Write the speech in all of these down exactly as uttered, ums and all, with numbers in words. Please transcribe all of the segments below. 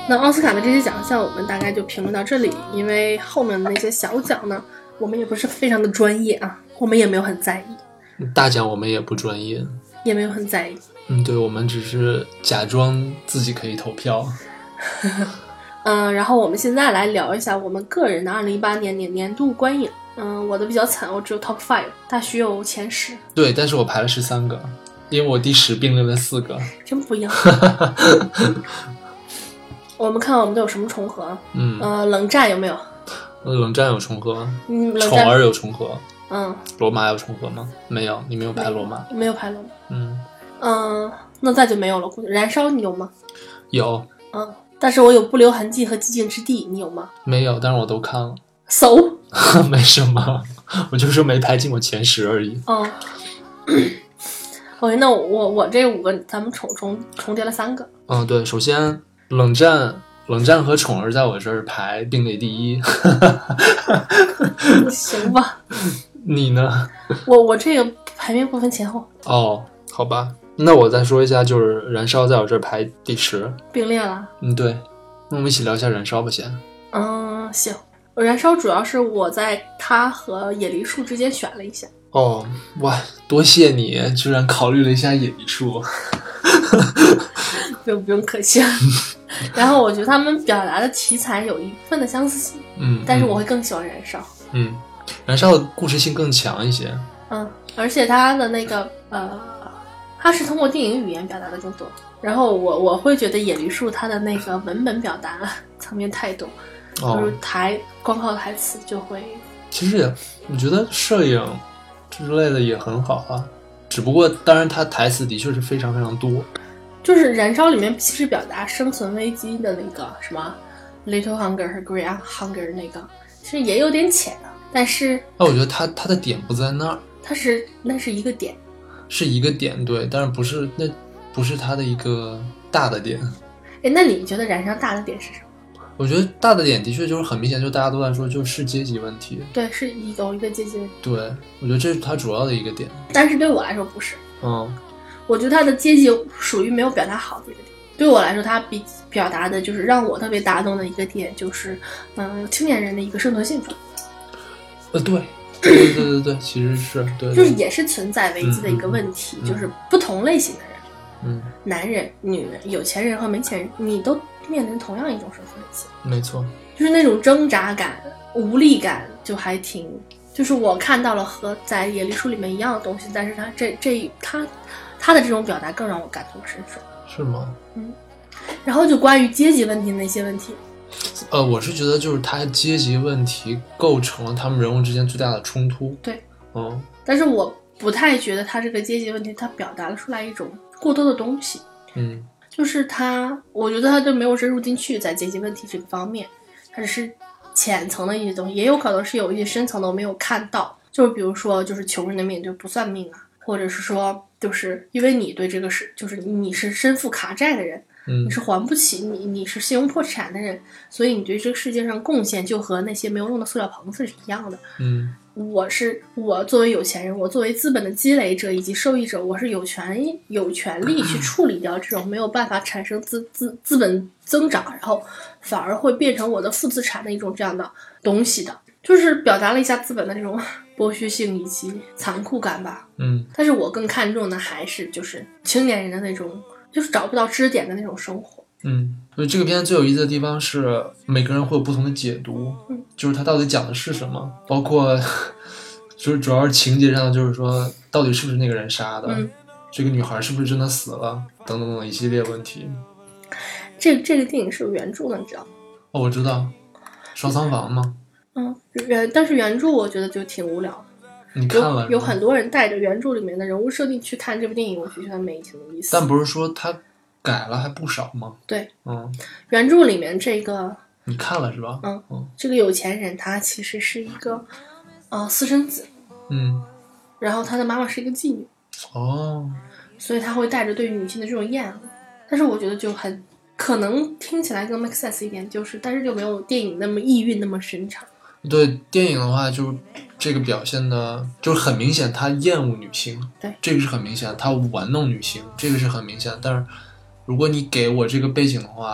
那奥斯卡的这些奖项我们大概就评论到这里，因为后面的那些小奖呢，我们也不是非常的专业啊，我们也没有很在意。 大奖我们也不专业， 也没有很在意。 嗯，对，我们只是假装自己可以投票。 嗯，然后我们现在来聊一下我们个人的二零一八年年年度观影。嗯，我的比较惨，我只有 top five， 大徐有前十。 对，但是我排了十三个，因为我第十并列了四个。 真不一样。我们看看我们都有什么重合。 嗯， 呃，冷战有没有？ 冷战有重合。 嗯，冷宠战儿有重合。 嗯， 罗马有重合吗？没有，你没有排罗马。 没有排罗马。 嗯嗯，那再就没有了。燃烧你有吗？ 有。 嗯，但是我有不留痕迹和寂静之地，你有吗？ 没有，但是我都看了。 So 没什么，我就说没排进我前十而已。 嗯。OK， 那我我这五个咱们重重重叠了三个。 嗯，对，首先冷战冷战和宠儿在我这儿排并列第一。 行吧。 你呢？ 我我这个排名不分前后。 哦，好吧，那我再说一下，就是燃烧在我这儿排第十， 并列了。 嗯，对，那我们一起聊一下燃烧吧，先。 嗯，行。燃烧主要是我在它和野梨树之间选了一下。 哦，哇，多谢你，居然考虑了一下野梨树。 不用不用客气。然后我觉得他们表达的题材有一部分的相似性， 嗯， 但是我会更喜欢燃烧。 嗯，燃烧的故事性更强一些。 嗯，而且它的那个呃，它是通过电影语言表达的更多。然后我我会觉得野梨树它的那个文本表达层面太多， 哦， 就是台光靠台词就会。 其实也，我觉得摄影之类的也很好啊，只不过当然它台词的确是非常非常多。 就是燃烧里面其实表达生存危机的那个什么 little hunger 和 great hunger 那个其实也有点浅的，但是那我觉得它它的点不在那儿， 它是那是一个点， 是一个点，对，但是不是那不是它的一个大的点。 哎，那你觉得燃烧大的点是什么？ 我觉得大的点的确就是很明显，就大家都在说就是阶级问题。 对，是有一个阶级问题。 对，我觉得这是它主要的一个点。 但是对我来说不是。 嗯， 我觉得它的阶级属于没有表达好的一个点。对我来说，它比表达的就是让我特别打动的一个点，就是嗯、呃，青年人的一个生存幸福。 呃，对，对对对对，其实是对，对， 就是也是存在危机的一个问题，嗯嗯嗯、就是不同类型的人， 嗯， 男人、女人、有钱人和没钱人，你都面临同样一种生存危机。 没错， 就是那种挣扎感、无力感，就还挺，就是我看到了和在野梨树里面一样的东西，但是他这这他他的这种表达更让我感同身受。 是吗？ 嗯。然后就关于阶级问题的那些问题， 呃，我是觉得就是他阶级问题构成了他们人物之间最大的冲突。 对， 嗯。 但是我不太觉得他这个阶级问题，他表达了出来一种过多的东西。 嗯。 就是他，我觉得他就没有深入进去在阶级问题这个方面，他只是浅层的一些东西，也有可能是有一些深层的我没有看到。就是比如说，就是穷人的命就不算命啊，或者是说，就是因为你对这个是，就是你是身负卡债的人。 嗯， 你是还不起，你你是信用破产的人，所以你对这个世界上贡献就和那些没有用的塑料棚子是一样的。 嗯， 我是我作为有钱人，我作为资本的积累者以及受益者，我是有权有权利去处理掉这种没有办法产生资资资本增长，然后反而会变成我的负资产的一种这样的东西的，就是表达了一下资本的这种剥削性以及残酷感吧。 嗯， 但是我更看重的还是就是青年人的那种。就是找不到支点的那种生活。 嗯，所以这个片最有意思的地方是每个人会有不同的解读， 嗯， 就是它到底讲的是什么，包括就是主要是情节上，就是说到底是不是那个人杀的， 嗯， 这个女孩是不是真的死了，等等等一系列问题。 这这个电影是有原著的，你知道吗？ 哦，我知道，烧仓房吗？ 嗯，原但是原著我觉得就挺无聊的。 你看了有有很多人带着原著里面的人物设定去看这部电影，我就觉得没挺有意思。 但不是说他改了还不少吗？ 对， 嗯， 原著里面这个你看了是吧？ 嗯嗯， 这个有钱人他其实是一个呃私生子， 嗯， 然后他的妈妈是一个妓女， 哦， 所以他会带着对于女性的这种厌恶，但是我觉得就很可能听起来更 make sense 一点，就是但是就没有电影那么意蕴那么深长。 对，电影的话就这个表现的就是很明显他厌恶女性， 对， 这个是很明显，他玩弄女性，这个是很明显。但是如果你给我这个背景的话，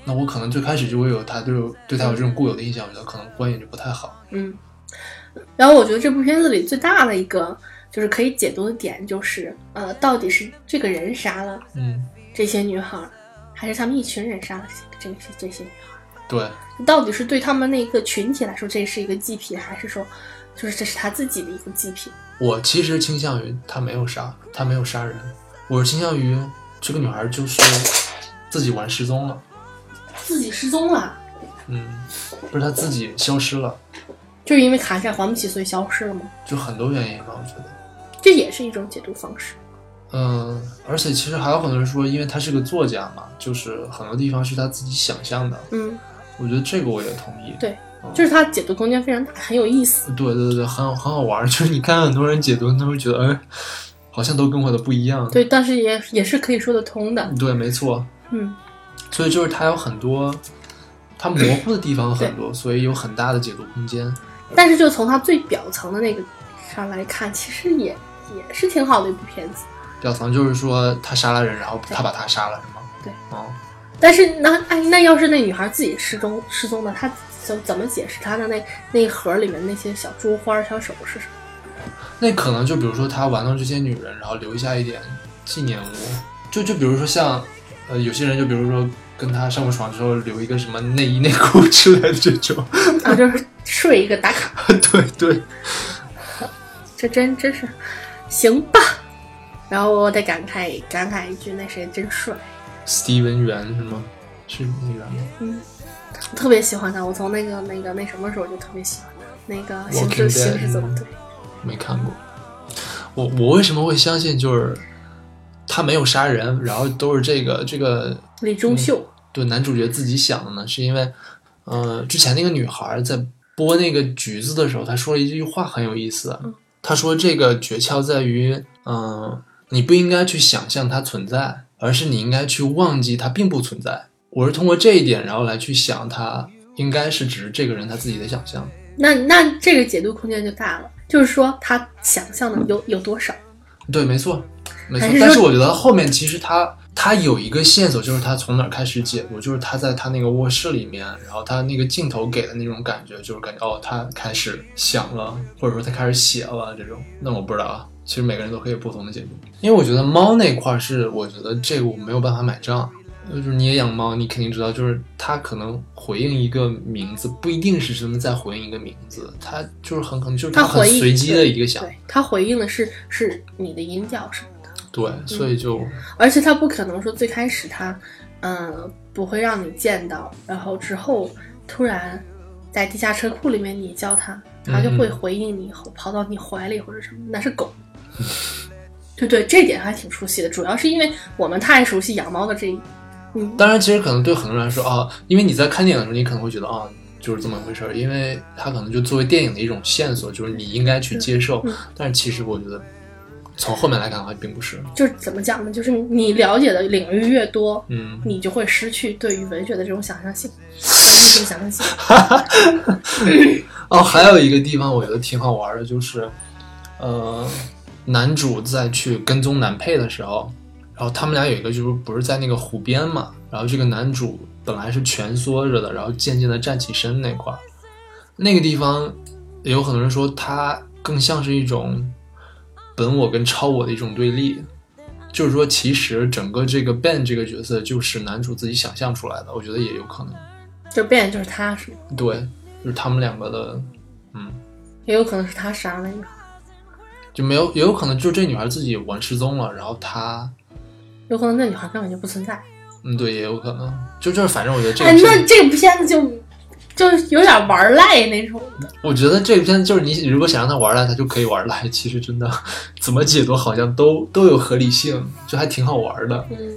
那我可能最开始就会有他对对他有这种固有的印象，我觉得可能关系就不太好。 嗯，然后我觉得这部片子里最大的一个就是可以解读的点就是，呃，到底是这个人杀了嗯这些女孩，还是他们一群人杀了这些这些女孩？ 对， 到底是对他们那个群体来说这是一个祭品，还是说就是这是他自己的一个祭品？ 我其实倾向于他没有杀，他没有杀人，我是倾向于这个女孩就是自己玩失踪了， 自己失踪了。 嗯，不是他自己消失了， 就是因为卡债还不起所以消失了吗？ 就很多原因吧，我觉得这也是一种解读方式。 嗯，而且其实还有很多人说，因为他是个作家嘛，就是很多地方是他自己想象的。 嗯， 我觉得这个我也同意。 对，嗯、就是他解读空间非常大，很有意思。 对对对，很很好玩。就是你看很多人解读，他会觉得，哎，好像都跟我的不一样。 对，但是也也是可以说得通的。 对，没错。 嗯， 所以就是它有很多，它模糊的地方很多，所以有很大的解读空间。 但是就从它最表层的那个上来看，其实也也是挺好的一部片子。 表层就是说他杀了人，然后他把他杀了，是吗？ 对。 哦。 但是那哎，那要是那女孩自己失踪失踪的，她怎怎么解释她的那那一盒里面那些小珠花、小首饰什么？ 那可能就比如说他玩弄这些女人，然后留下一点纪念物。就就比如说像呃有些人就比如说跟他上过床之后留一个什么内衣内裤之类的这种。 啊，就是睡一个打卡。 对对。 这真真是行吧。然后我得感慨感慨一句，那谁真帅。 Steven 袁是吗？是那个吗？ 嗯，我特别喜欢他。我从那个那个那什么时候就特别喜欢他。那个行尸行尸走对。 没看过。我我为什么会相信就是他没有杀人，然后都是这个这个李钟秀、 嗯、对男主角自己想的呢？是因为呃之前那个女孩在剥那个橘子的时候，她说了一句话很有意思。 嗯、 她说这个诀窍在于嗯。呃你不应该去想象它存在，而是你应该去忘记它并不存在。我是通过这一点，然后来去想它应该是指这个人他自己的想象。 那那这个解读空间就大了，就是说他想象的有有多少？ 对，没错，没错。但是我觉得后面其实他他有一个线索，就是他从哪儿开始解读，就是他在他那个卧室里面，然后他那个镜头给的那种感觉，就是感觉哦，他开始想了，或者说他开始写了这种。那我不知道啊。其实每个人都可以有不同的解读，因为我觉得猫那块是，我觉得这个我没有办法买账。就是你也养猫，你肯定知道，就是它可能回应一个名字，不一定是真的在回应一个名字，它就是很可能就是它很随机的一个想法。 对，它回应的是是你的音调什么的。 对，所以就、嗯、 而且它不可能说最开始它嗯、呃、不会让你见到，然后之后突然在地下车库里面你叫它，它就会回应你，嗯、跑到你怀里或者什么，那是狗。对对，这点还挺熟悉的，主要是因为我们太熟悉养猫的这一，嗯， 当然，其实可能对很多人来说啊，因为你在看电影的时候，你可能会觉得啊，就是这么回事，因为它可能就作为电影的一种线索，就是你应该去接受。 嗯、 但是其实我觉得，从后面来看的话，并不是。 就是怎么讲呢？就是你了解的领域越多， 嗯， 你就会失去对于文学的这种想象性，这个想象性。 哦，还有一个地方我觉得挺好玩的，就是。呃，男主在去跟踪男配的时候，然后他们俩有一个就是不是在那个湖边嘛，然后这个男主本来是蜷缩着的，然后渐渐的站起身那块儿，那个地方也有很多人说他更像是一种本我跟超我的一种对立，就是说其实整个这个 Ben 这个角色就是男主自己想象出来的，我觉得也有可能。 就 Ben 就是他是吗？ 对，就是他们两个的，嗯， 也有可能是他杀了女孩。 就没有，也有可能就是这女孩自己玩失踪了，然后她， 有可能那女孩根本就不存在。 嗯，对，也有可能。就就是，反正我觉得这个， 哎，那这个片子就就是有点玩赖那种的。 我觉得这个片子就是你如果想让他玩赖，他就可以玩赖。其实真的怎么解读好像都都有合理性，就还挺好玩的。 嗯。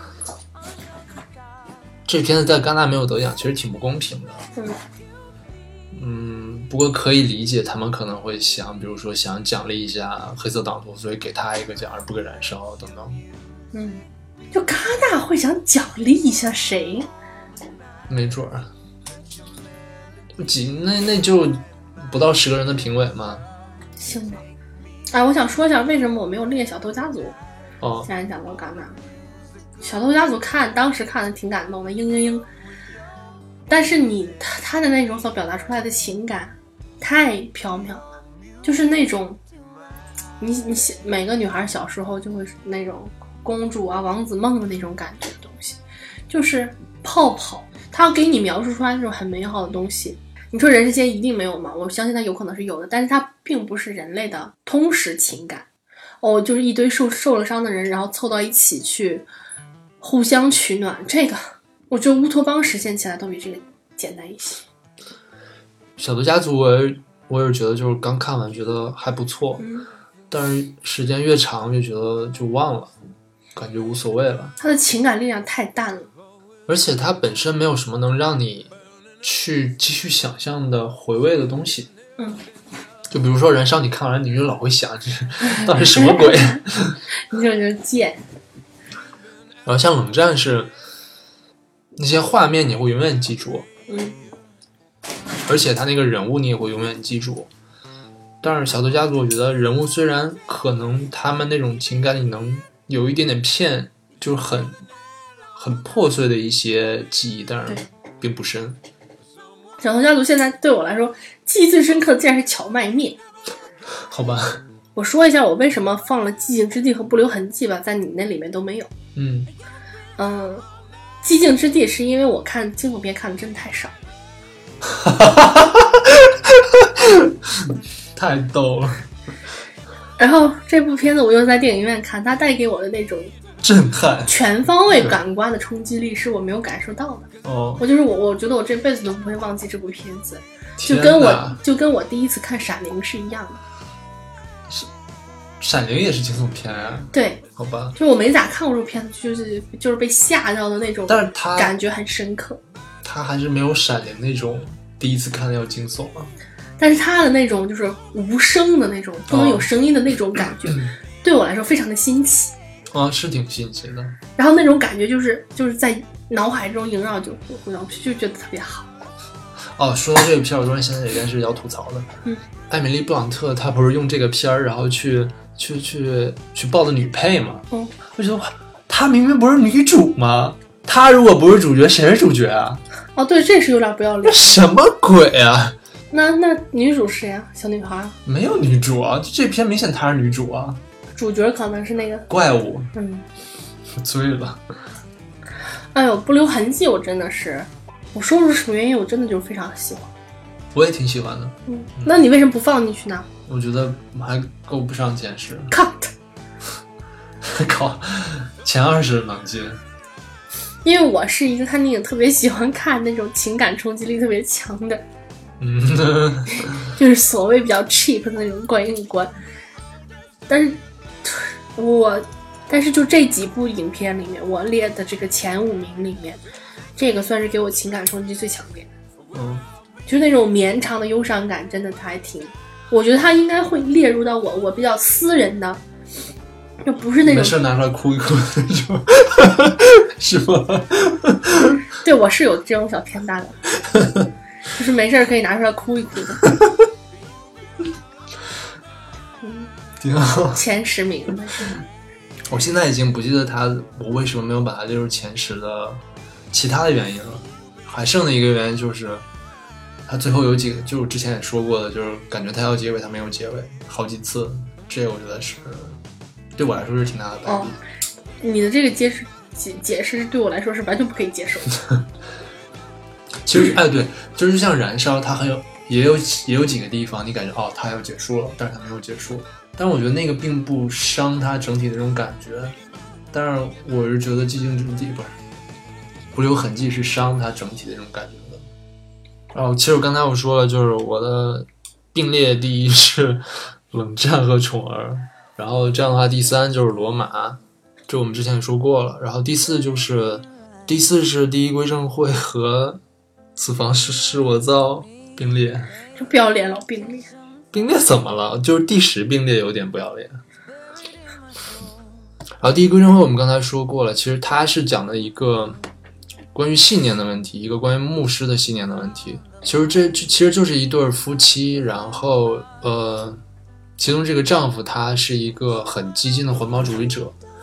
这片子在戛纳没有得奖，其实挺不公平的。 嗯。 嗯，不过可以理解，他们可能会想，比如说想奖励一下黑色党徒，所以给他一个奖，而不给燃烧等等。 嗯，就戛纳会想奖励一下谁？ 没准儿，几那那就不到十个人的评委嘛。 行吧。哎，我想说一下为什么我没有列小偷家族。 哦。 既然讲到戛纳，小偷家族看当时看的挺感动的，嘤嘤嘤。 但是你他他的那种所表达出来的情感太缥缈了，就是那种你你每个女孩小时候就会是那种公主啊王子梦的那种感觉的东西，就是泡泡，他要给你描述出来那种很美好的东西。你说人世间一定没有吗？我相信它有可能是有的，但是它并不是人类的通识情感。哦，就是一堆受受了伤的人，然后凑到一起去互相取暖，这个我觉得乌托邦实现起来都比这个简单一些。 小偷家族我也我也是觉得就是刚看完觉得还不错、嗯、但是时间越长越觉得就忘了，感觉无所谓了。 它的情感力量太淡了， 而且它本身没有什么能让你去继续想象的回味的东西。 嗯， 就比如说燃烧，你看完你就老会想这是到底什么鬼你就是贱。 然后像冷战是那些画面你会永远记住， 嗯， 而且他那个人物你也会永远记住。但是小偷家族我觉得人物虽然可能他们那种情感你能有一点点片，就是很很破碎的一些记忆，但是并不深。 小偷家族现在对我来说记忆最深刻的竟然是荞麦面。 好吧， 我说一下我为什么放了寂静之地和不留痕迹吧，在你那里面都没有。 嗯嗯，寂静之地是因为我看惊悚片看的真的太少太逗了。 然后这部片子我又在电影院看，它带给我的那种震撼全方位感官的冲击力是我没有感受到的。 哦， 我就是我我觉得我这辈子都不会忘记这部片子，就跟我就跟我第一次看闪灵是一样的。 闪灵也是惊悚片啊？ 对， 好吧， 就我没咋看过这部片子，就是就是被吓到的那种， 但是他感觉很深刻。 他还是没有闪灵那种第一次看的要惊悚啊。 但是他的那种就是无声的那种，不能有声音的那种感觉，哦、对我来说非常的新奇。 啊，是挺新奇的。 然后那种感觉就是就是在脑海中萦绕，就就觉得特别好。 哦，说到这个片儿，我突然想起来一件事要吐槽的。 嗯， 艾米丽·布朗特她不是用这个片儿，然后去去去去报的女配嘛？ 嗯， 我觉得她明明不是女主吗？她如果不是主角，谁是主角啊？ 哦，对，这是有点不要脸。 什么鬼啊？ 那那女主是谁啊？小女孩？ 没有女主啊，这片明显她是女主啊。 主角可能是那个怪物。 嗯， 醉了。 哎呦，不留痕迹，我真的是，我说出什么原因，我真的就非常喜欢。 我也挺喜欢的。 嗯，那你为什么不放进去呢？ 我觉得还够不上前十。 cut。 靠，前二十冷静。 因为我是一个看电影特别喜欢看那种情感冲击力特别强的， 嗯， 就是所谓比较 cheap 的那种观影观。但是我但是就这几部影片里面，我列的这个前五名里面，这个算是给我情感冲击最强烈的。 嗯， 就是那种绵长的忧伤感，真的还挺，我觉得它应该会列入到我我比较私人的，就不是那种没事拿出来哭一哭那种是吗？ 对，我是有这种小偏大的就是没事可以拿出来哭一哭的挺好。 前十名的是吗？ 我现在已经不记得他我为什么没有把它列入前十的其他的原因了，还剩的一个原因就是他最后有几个，就是我之前也说过的，就是感觉他要结尾他没有结尾好几次，这我觉得是对我来说是挺大的败笔。哦， 你的这个解释解解释对我来说是完全不可以接受的其实哎对，就是像燃烧它很有也有也有几个地方你感觉哦它要结束了，但是它没有结束，但是我觉得那个并不伤它整体的那种感觉，但是我是觉得寂静之地不是不留痕迹是伤它整体的那种感觉的。然后其实我刚才我说了，就是我的并列第一是冷战和宠儿，然后这样的话第三就是罗马，这我们之前也说过了，然后第四就是第四是第一归正会和此房是是我造并列， 就不要脸了并列。 并列怎么了？就是第十并列有点不要脸。然后第一归正会我们刚才说过了，其实它是讲的一个关于信念的问题，一个关于牧师的信念的问题。其实这其实就是一对夫妻，然后呃，其中这个丈夫他是一个很激进的环保主义者，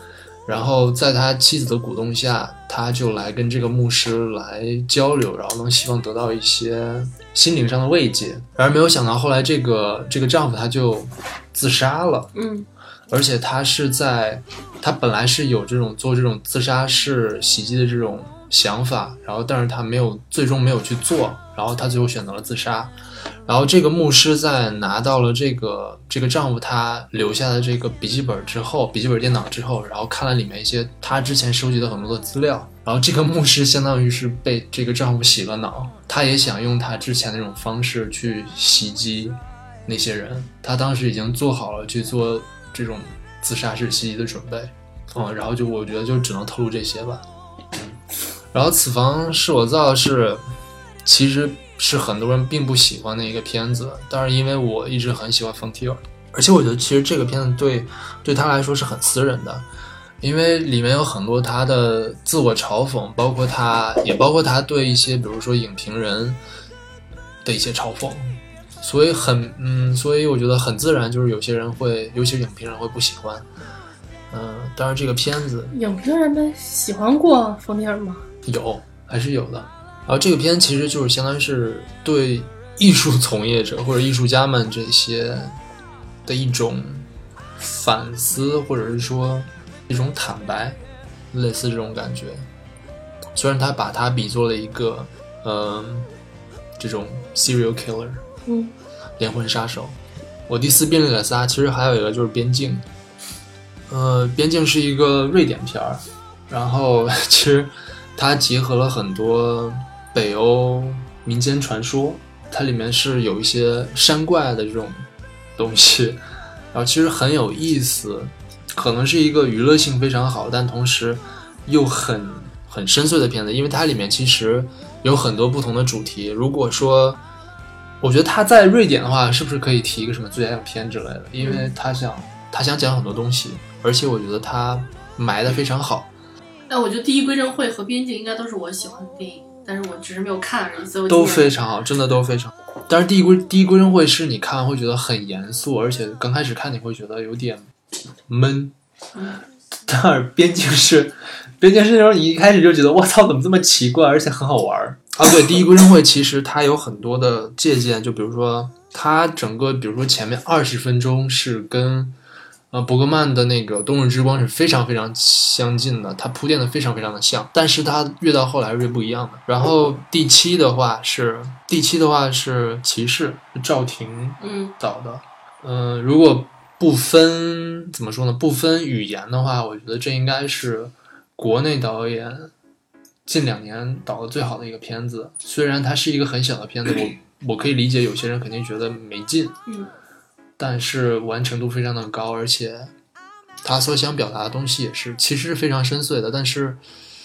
然后在他妻子的鼓动下，他就来跟这个牧师来交流，然后能希望得到一些心灵上的慰藉。然而没有想到后来这个这个丈夫他就自杀了， 嗯， 而且他是在他本来是有这种做这种自杀式袭击的这种想法，然后但是他没有最终没有去做，然后他最后选择了自杀。然后这个牧师在拿到了这个这个丈夫他留下的这个笔记本之后，笔记本电脑之后，然后看了里面一些他之前收集的很多的资料，然后这个牧师相当于是被这个丈夫洗了脑，他也想用他之前那种方式去袭击那些人，他当时已经做好了去做这种自杀式袭击的准备，嗯，然后就我觉得就只能透露这些吧。嗯，然后此房是我造是其实是很多人并不喜欢的一个片子，但是因为我一直很喜欢冯提尔，而且我觉得其实这个片子对对他来说是很私人的，因为里面有很多他的自我嘲讽，包括他也包括他对一些比如说影评人的一些嘲讽，所以很嗯，所以我觉得很自然，就是有些人会，尤其是影评人会不喜欢。嗯、呃，当然这个片子影评人们喜欢过冯提尔吗？ 有，还是有的。然后这个片其实就是相当于是对艺术从业者或者艺术家们这些的一种反思，或者是说一种坦白，类似这种感觉。虽然他把它比作了一个呃这种 serial killer， 嗯， 连环杀手。我第四便利改撒其实还有一个就是边境，呃，边境是一个瑞典片儿，然后其实它结合了很多北欧民间传说，它里面是有一些山怪的这种东西，然后其实很有意思，可能是一个娱乐性非常好，但同时又很很深邃的片子，因为它里面其实有很多不同的主题。如果说我觉得他在瑞典的话，是不是可以提一个什么最佳影片之类的？因为他想他想讲很多东西，而且我觉得他埋得非常好。 哎，我觉得《第一归正会》和《边境》应该都是我喜欢的电影，但是我只是没有看而已。所以都非常好，真的都非常好。但是第一归第一归正会是你看会觉得很严肃，而且刚开始看你会觉得有点闷。 嗯， 但是边境是边境是那种你一开始就觉得我操怎么这么奇怪，而且很好玩啊。对，第一归正会其实它有很多的借鉴，就比如说它整个比如说前面二十分钟是跟呃伯格曼的那个冬日之光是非常非常相近的，它铺垫的非常非常的像，但是它越到后来越不一样的。然后第七的话是第七的话是骑士，赵婷导的，嗯、呃，如果不分怎么说呢？不分语言的话，我觉得这应该是国内导演近两年导的最好的一个片子。虽然它是一个很小的片子，我我可以理解有些人肯定觉得没劲， 嗯，但是完成度非常的高，而且他所想表达的东西也是其实是非常深邃的。但是，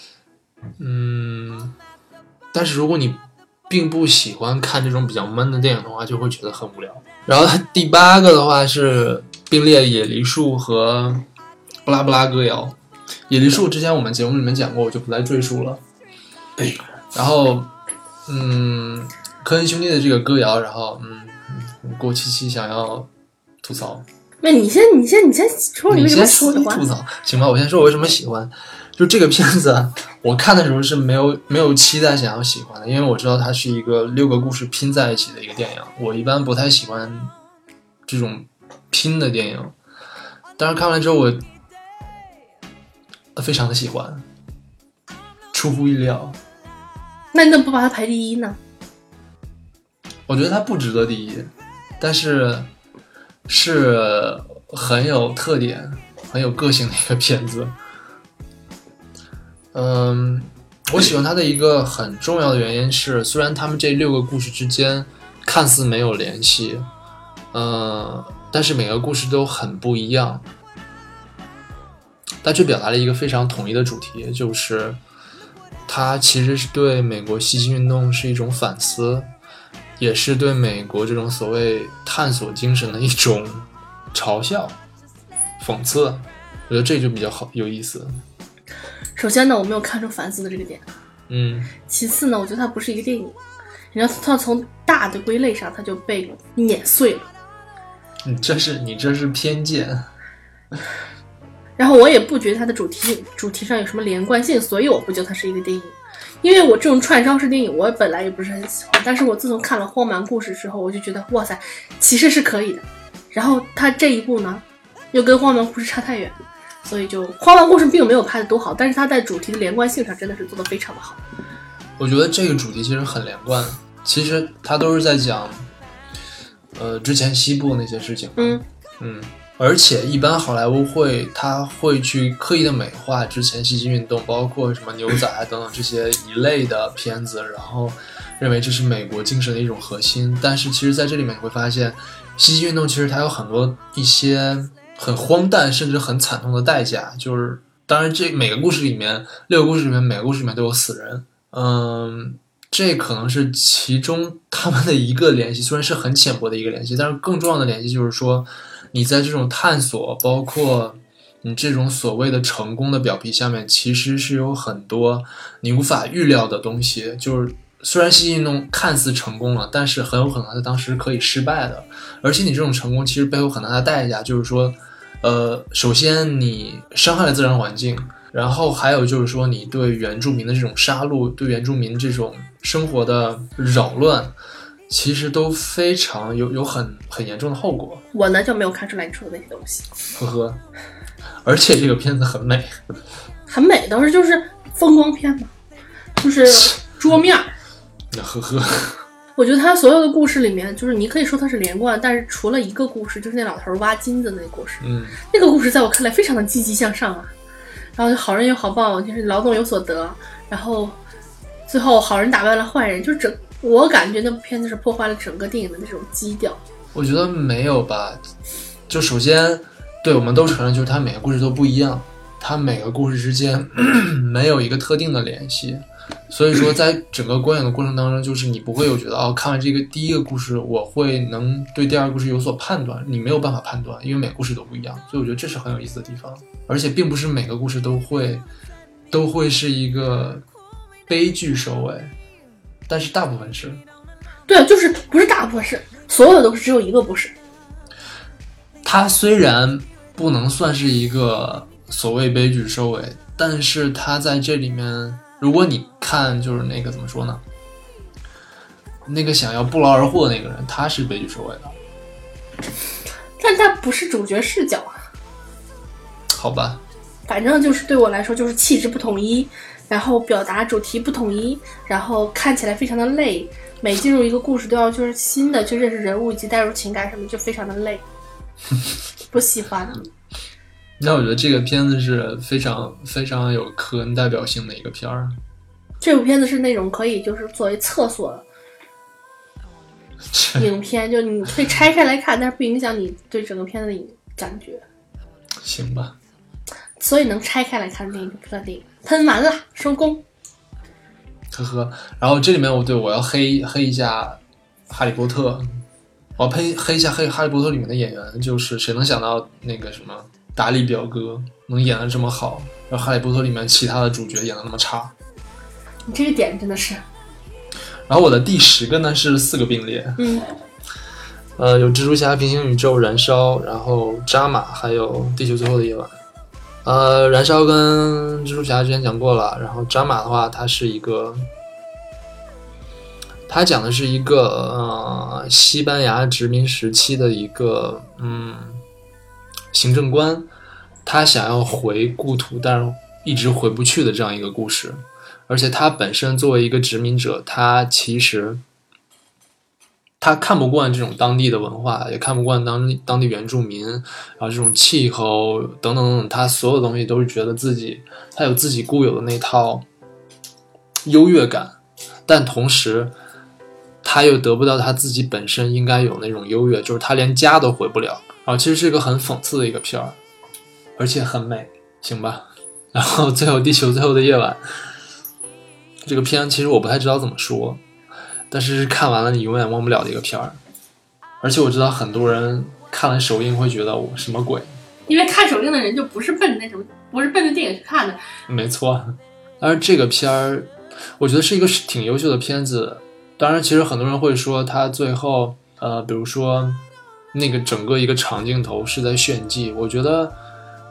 嗯，但是如果你并不喜欢看这种比较闷的电影的话，就会觉得很无聊。然后第八个的话是并列野梨树和布拉布拉歌谣。野梨树之前我们节目里面讲过，我就不再赘述了。然后，嗯，科恩兄弟的这个歌谣，然后嗯，郭七七想要吐槽。 那你先，你先，你先说你为什么喜欢？ 吐槽行吧，我先说我为什么喜欢。就这个片子，我看的时候是没有没有期待想要喜欢的，因为我知道它是一个六个故事拼在一起的一个电影。我一般不太喜欢这种拼的电影，但是看完之后我非常的喜欢，出乎意料。 那你怎么不把它排第一呢？ 我觉得它不值得第一，但是是很有特点、很有个性的一个片子。嗯，我喜欢它的一个很重要的原因是，虽然他们这六个故事之间看似没有联系，嗯，但是每个故事都很不一样，但却表达了一个非常统一的主题，就是它其实是对美国西进运动是一种反思，也是对美国这种所谓探索精神的一种嘲笑、讽刺。我觉得这就比较好有意思。 首先呢，我没有看出反思的这个点。 嗯。 其次呢，我觉得它不是一个电影，然后它从大的归类上，它就被碾碎了。 你这是你这是偏见。 然后我也不觉得它的主题主题上有什么连贯性，所以我不觉得它是一个电影。因为我这种串烧式电影我本来也不是很喜欢，但是我自从看了荒蛮故事之后，我就觉得哇塞，其实是可以的。然后他这一部呢又跟荒蛮故事差太远，所以就荒蛮故事并没有拍得多好，但是他在主题的连贯性上真的是做得非常的好。 我觉得这个主题其实很连贯，其实他都是在讲呃之前西部那些事情。 嗯嗯，而且一般好莱坞会他会去刻意的美化之前西进运动，包括什么牛仔啊等等这些一类的片子，然后认为这是美国精神的一种核心。但是其实在这里面你会发现，西进运动其实它有很多一些很荒诞甚至很惨痛的代价，就是当然这每个故事里面六个故事里面每个故事里面都有死人。嗯，这可能是其中他们的一个联系，虽然是很浅薄的一个联系，但是更重要的联系就是说，你在这种探索，包括你这种所谓的成功的表皮下面，其实是有很多你无法预料的东西。就是虽然西进运动看似成功了，但是很有可能在当时可以失败的，而且你这种成功其实背后很大的代价，就是说，呃，首先你伤害了自然环境。然后还有就是说，你对原住民的这种杀戮，对原住民这种生活的扰乱，其实都非常有有很很严重的后果。 我呢就没有看出来你说的那些东西， 呵呵。而且这个片子很美， 很美，当时就是风光片嘛，就是桌面。 呵呵。 我觉得他所有的故事里面，就是你可以说它是连贯，但是除了一个故事，就是那老头挖金子那个故事， 嗯， 那个故事在我看来非常的积极向上啊。然后好人有好报，就是劳动有所得，然后最后好人打败了坏人，就整我感觉那部片子是破坏了整个电影的那种基调。 我觉得没有吧，就首先对我们都承认，就是它每个故事都不一样，它每个故事之间没有一个特定的联系，所以说在整个观影的过程当中，就是你不会有觉得哦，看完这个第一个故事我会能对第二个故事有所判断，你没有办法判断，因为每个故事都不一样，所以我觉得这是很有意思的地方。而且并不是每个故事都会都会是一个悲剧收尾，但是大部分是。 对，就是不是大部分是，所有都是只有一个不是。 它虽然不能算是一个所谓悲剧收尾，但是它在这里面，如果你看就是那个怎么说呢，那个想要不劳而获的那个人，他是悲剧收尾的， 但他不是主角视角啊。 好吧， 反正就是对我来说就是气质不统一，然后表达主题不统一，然后看起来非常的累，每进入一个故事都要就是新的去认识人物以及带入情感什么，就非常的累。不喜欢。 那我觉得这个片子是非常非常有科恩代表性的一个片儿。 这部片子是那种可以就是作为厕所影片，就你可以拆开来看，但是不影响你对整个片子的感觉。 行吧。 所以能拆开来看电影就不算电影。喷完了，收工。 呵呵。然后这里面我对我要黑黑一下哈利波特，我要黑黑一下黑哈利波特里面的演员，就是谁能想到那个什么达利表哥能演得这么好，然后哈利波特里面其他的主角演得那么差。 你这个点真的是。 然后我的第十个呢是四个并列， 嗯， 呃，有蜘蛛侠、平行宇宙、燃烧，然后扎马，还有地球最后的夜晚。呃，燃烧跟蜘蛛侠之前讲过了，然后扎马的话，它是一个，它讲的是一个呃西班牙殖民时期的一个嗯行政官，他想要回故土，但是一直回不去的这样一个故事。而且他本身作为一个殖民者，他其实他看不惯这种当地的文化，也看不惯当当地原住民，然后这种气候等等等等，他所有东西都是觉得自己他有自己固有的那套优越感，但同时他又得不到他自己本身应该有那种优越，就是他连家都回不了。然后其实是一个很讽刺的一个片儿，而且很美，行吧。然后最后地球最后的夜晚这个片其实我不太知道怎么说，但是看完了你永远忘不了的一个片儿。而且我知道很多人看了首映会觉得我什么鬼， 因为看首映的人就不是奔着那种不是奔着电影去看的。 没错。而这个片儿我觉得是一个挺优秀的片子。当然其实很多人会说他最后呃，比如说那个整个一个长镜头是在炫技，我觉得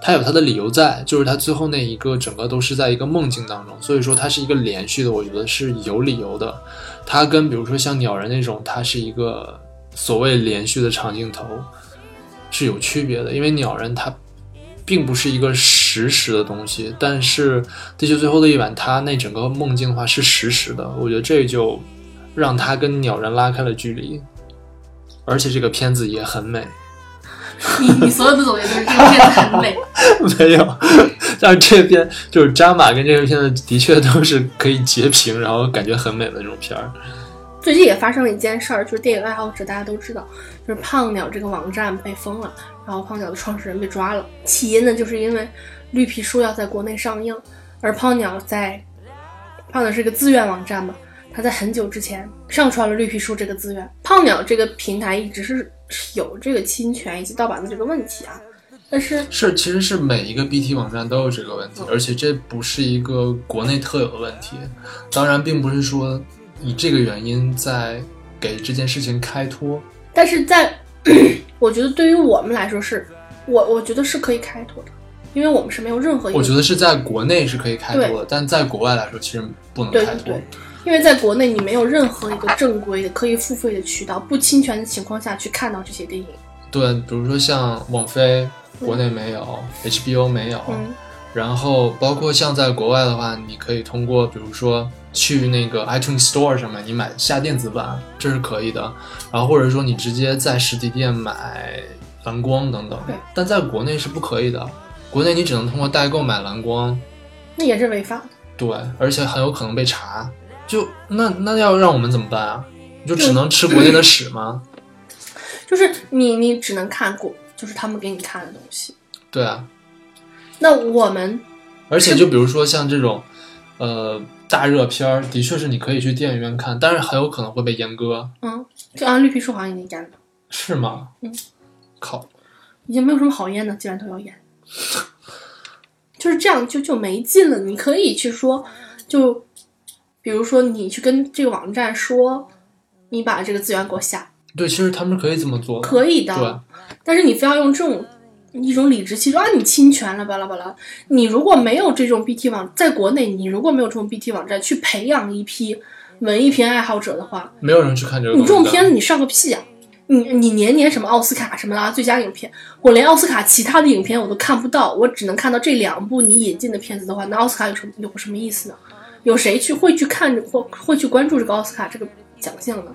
它有它的理由在，就是它最后那一个整个都是在一个梦境当中，所以说它是一个连续的，我觉得是有理由的。它跟比如说像鸟人那种，它是一个所谓连续的长镜头是有区别的，因为鸟人它并不是一个实时的东西，但是地球最后的一晚它那整个梦境的话是实时的，我觉得这就让它跟鸟人拉开了距离，而且这个片子也很美。 你你所有的总结都是这个片子很美。 没有，但是这个片就是扎马跟这个片子的确都是可以截屏然后感觉很美的那种片儿。 最近也发生了一件事儿，就是电影爱好者大家都知道，就是胖鸟这个网站被封了，然后胖鸟的创始人被抓了。起因呢，就是因为绿皮书要在国内上映，而胖鸟在胖鸟是个资源网站嘛，他在很久之前上传了绿皮书这个资源。胖鸟这个平台一直是有这个侵权以及盗版的这个问题啊，但是是其实是每一个 B T 网站都有这个问题，而且这不是一个国内特有的问题。当然并不是说以这个原因在给这件事情开脱， 但是在我觉得对于我们来说是我我觉得是可以开脱的，因为我们是没有任何一个， 我觉得是在国内是可以开脱的，但在国外来说其实不能开脱。 对对对，因为在国内你没有任何一个正规的可以付费的渠道，不侵权的情况下去看到这些电影。 对，比如说像网飞国内没有、嗯、H B O 没有、嗯、然后包括像在国外的话，你可以通过比如说去那个 iTunes Store 上面你买下电子版，这是可以的，然后或者说你直接在实体店买蓝光等等，但在国内是不可以的，国内你只能通过代购买蓝光， 那也是违法的。 对，而且很有可能被查，就那那要让我们怎么办啊？你就只能吃国内的屎吗？ 就是你你只能看过就是他们给你看的东西。 对啊， 那我们而且就比如说像这种呃大热片的确是你可以去电影院看，但是很有可能会被阉割。 嗯，就按绿皮书好像已经阉了。 是吗？ 嗯， 靠， 已经没有什么好阉的，既然都要阉，就是这样就就没劲了。你可以去说，就比如说你去跟这个网站说，你把这个资源给我下。 对，其实他们可以这么做的， 可以的。 对， 但是你非要用这种一种理直气壮啊，你侵权了巴拉巴拉。你如果没有这种 B T 网，在国内你如果没有这种 B T 网站去培养一批文艺片爱好者的话， 没有人去看这个东西。 你这种片子你上个屁啊！你你年年什么奥斯卡什么啦最佳影片，我连奥斯卡其他的影片我都看不到，我只能看到这两部你引进的片子的话，那奥斯卡有什么有什么意思呢？有谁去会去看或会去关注这个奥斯卡这个奖项呢？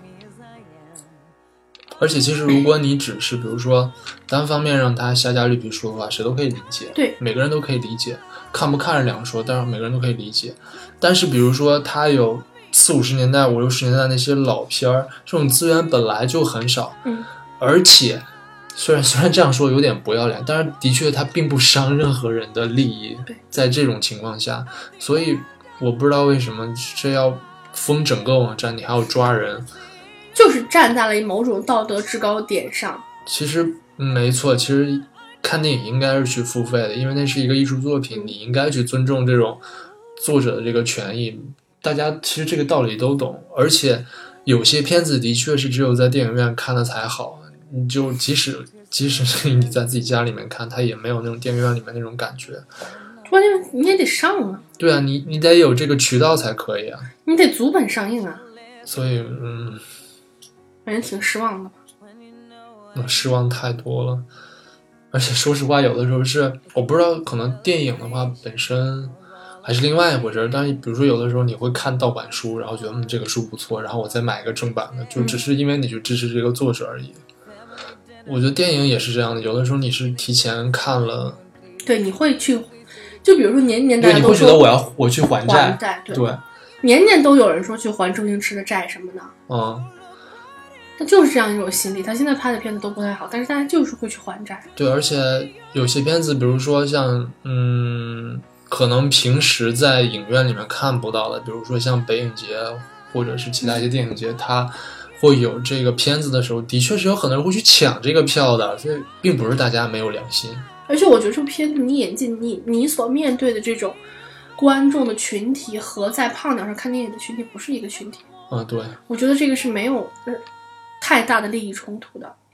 而且其实如果你只是比如说单方面让他下架绿皮书的话，谁都可以理解， 对， 每个人都可以理解，看不看是两说，但是每个人都可以理解。但是比如说他有四五十年代五六十年代那些老片儿，这种资源本来就很少， 嗯， 而且虽然虽然这样说有点不要脸，但是的确它并不伤任何人的利益，在这种情况下，所以我不知道为什么这要封整个网站，你还要抓人， 就是站在了某种道德制高点上。 其实没错，其实看电影应该是去付费的，因为那是一个艺术作品，你应该去尊重这种作者的这个权益，大家其实这个道理都懂。而且有些片子的确是只有在电影院看的才好，你就即使即使你在自己家里面看，它也没有那种电影院里面那种感觉。 关键你也得上啊。 对啊，你你得有这个渠道才可以啊， 你得足本上映啊。 所以嗯， 反正挺失望的吧。 失望太多了。而且说实话，有的时候是我不知道，可能电影的话本身还是另外一回事，但是比如说有的时候你会看盗版书，然后觉得嗯这个书不错，然后我再买一个正版的，就只是因为你去支持这个作者而已。我觉得电影也是这样的，有的时候你是提前看了， 对，你会去，就比如说年年大家都说， 对，你会觉得我要我去还债， 还债，对， 对， 年年都有人说去还周星驰的债什么的， 嗯。 他就是这样一种心理，他现在拍的片子都不太好，但是大家就是会去还债。 对，而且有些片子，比如说像嗯，可能平时在影院里面看不到的，比如说像北影节或者是其他一些电影节，它会有这个片子的时候，的确是有很多人会去抢这个票的，所以并不是大家没有良心。 而且我觉得这部片子你演进你你所面对的这种观众的群体和在胖鸟上看电影的群体不是一个群体。 嗯，对， 我觉得这个是没有太大的利益冲突的。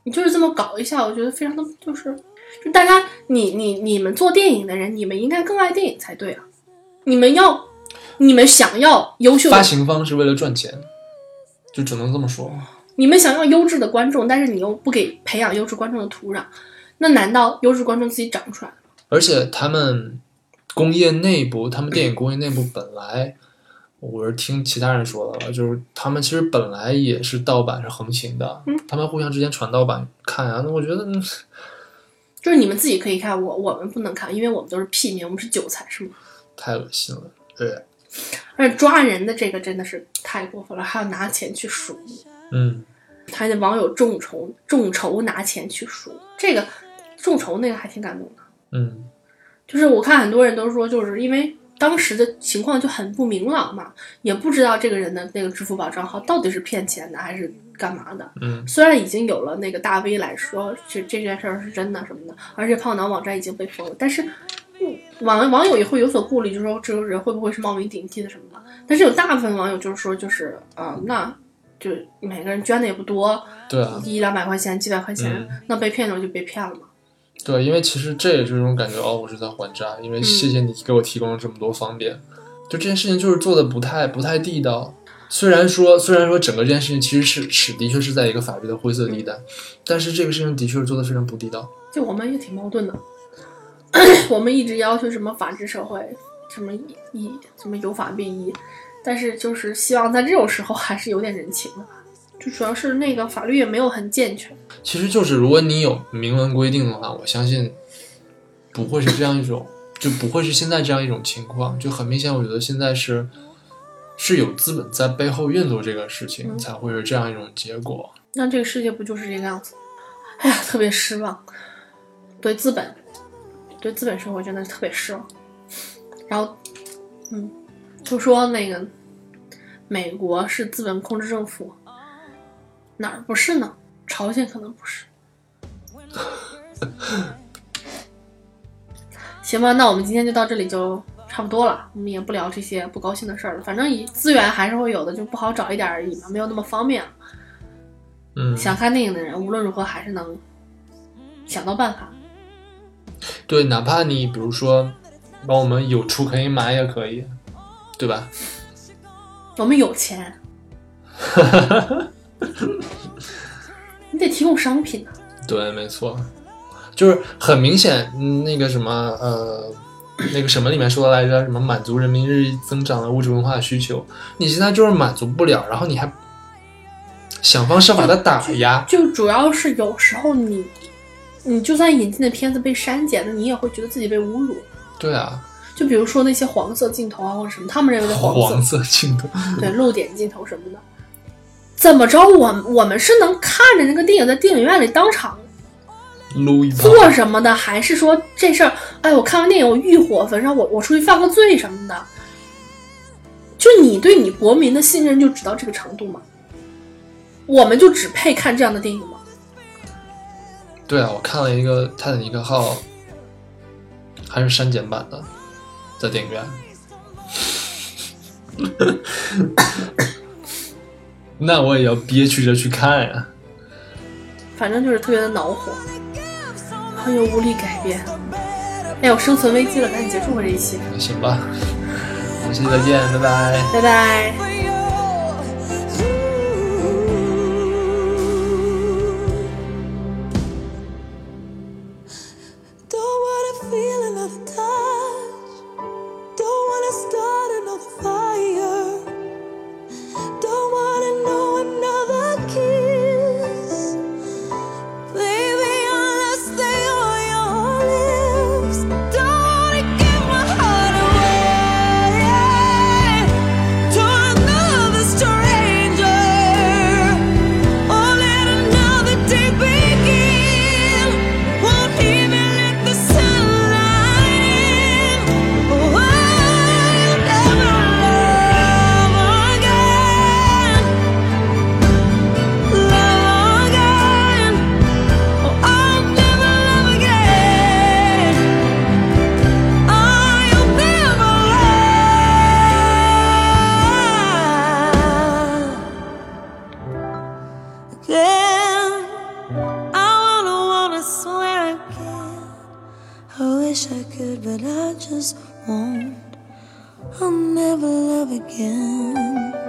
你就是这么搞一下，我觉得非常的就是就大家你你你们做电影的人，你们应该更爱电影才对啊！你们要你们想要优秀的发行方是为了赚钱，就只能这么说。 你们想要优质的观众，但是你又不给培养优质观众的土壤，那难道优质观众自己长出来了吗？ 而且他们工业内部，他们电影工业内部本来，我是听其他人说的了，就是他们其实本来也是盗版是横行的， 嗯、 他们互相之间传盗版看啊，那我觉得、嗯、 就是你们自己可以看，我我们不能看，因为我们都是屁民，我们是韭菜，是吗？ 太恶心了，对。 而且抓人的这个真的是太过分了，还要拿钱去赎， 嗯， 还得网友众筹众筹拿钱去赎，这个众筹那个还挺感动的。 嗯， 就是我看很多人都说，就是因为当时的情况就很不明朗嘛，也不知道这个人的那个支付宝账号到底是骗钱的还是干嘛的。 嗯， 虽然已经有了那个大 V 来说这这件事儿是真的什么的，而且胖脑网站已经被封了，但是嗯，网网友也会有所顾虑，就是说这个人会不会是冒名顶替的什么的。但是有大部分网友就是说，就是啊、呃，那就每个人捐的也不多， 对啊， 一两百块钱、几百块钱， 嗯、 那被骗了就被骗了嘛。 对，因为其实这也是这种感觉，哦，我是在还债，因为谢谢你给我提供了这么多方便。嗯、就这件事情就是做的不太不太地道。虽然说虽然说整个这件事情其实是是的确是在一个法律的灰色地带，嗯、但是这个事情的确是做的非常不地道。 就我们也挺矛盾的。我们一直要求什么法治社会，什么一什么有法必依，但是就是希望在这种时候还是有点人情的，就主要是那个法律也没有很健全。 其实就是如果你有明文规定的话，我相信不会是这样一种，就不会是现在这样一种情况。就很明显，我觉得现在是是有资本在背后运作这个事情，嗯、才会是这样一种结果。 那这个世界不就是这个样子？哎呀，特别失望，对资本。对资本社会真的是特别失望。然后嗯就说那个美国是资本控制政府，哪儿不是呢？朝鲜可能不是。行吧，那我们今天就到这里就差不多了，我们也不聊这些不高兴的事儿了，反正以资源还是会有的，就不好找一点而已嘛，没有那么方便。 嗯， 想看电影的人无论如何还是能想到办法。 对，哪怕你比如说帮我们有书可以买也可以，对吧？ 我们有钱。你得提供商品啊。 对，没错，就是很明显，那个什么呃，那个什么里面说的来着，什么满足人民日益增长的物质文化需求，你现在就是满足不了，然后你还想方设法的打压， 就, 就主要是有时候你。你就算引进的片子被删减了，你也会觉得自己被侮辱。 对啊， 就比如说那些黄色镜头啊，或者什么，他们认为的黄色黄色镜头， 对，露点镜头什么的，怎么着我我们是能看着那个电影在电影院里当场撸一把做什么的，还是说这事儿，哎，我看完电影我欲火焚烧，我我出去犯个罪什么的？就你对你国民的信任就只到这个程度吗？我们就只配看这样的电影吗？ 对啊，我看了一个《泰坦尼克号》，还是删减版的，在电影院。那我也要憋屈着去看呀。 反正就是特别的恼火，很有无力改变。哎呦，生存危机了，赶紧结束吧这一期。 行吧，我们下期再见，拜拜。 拜拜。 Don't wish I could, but I just won't. I'll never love again.